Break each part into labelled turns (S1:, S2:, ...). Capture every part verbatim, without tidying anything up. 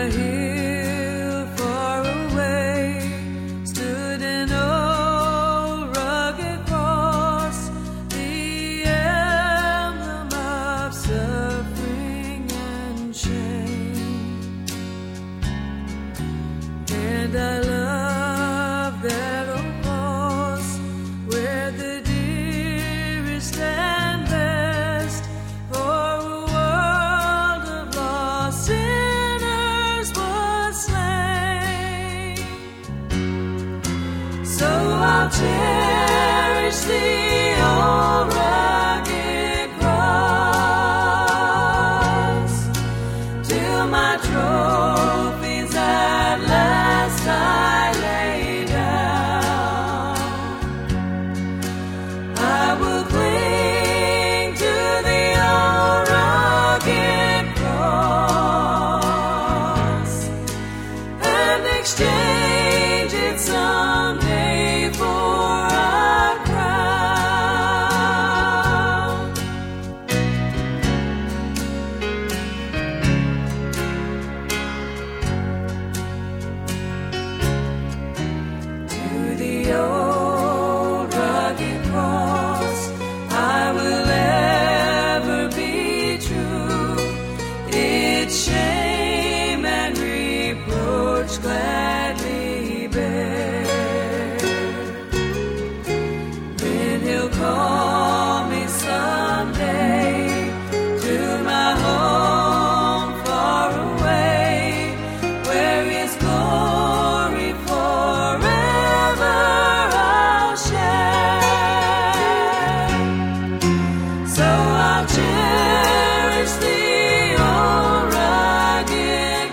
S1: hill far away stood an old rugged cross, the emblem of suffering and shame. And I love that old cross where the dearest and best for a world of lost sinners was slain. So I'll cherish the old rugged cross till my trophies at last I lay down. I will cling to the old rugged cross and exchange it someday for a crown. To the old rugged cross I will ever be true, its shame and reproach gladly bear. Then he'll call me someday to my home far away, where his glory forever I'll share. So I'll cherish the old rugged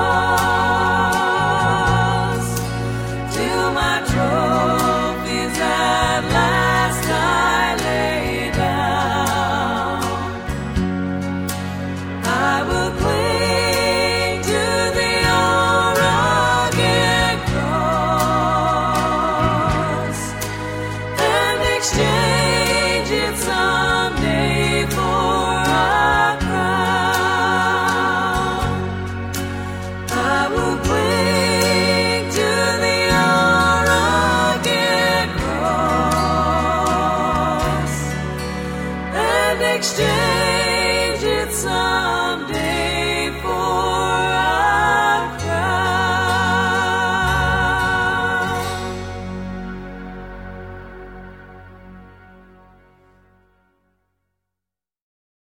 S1: cross till my trophies at last I lay down. I will cling to the old rugged cross and exchange it someday for a crown. I will cling to the old rugged cross and exchange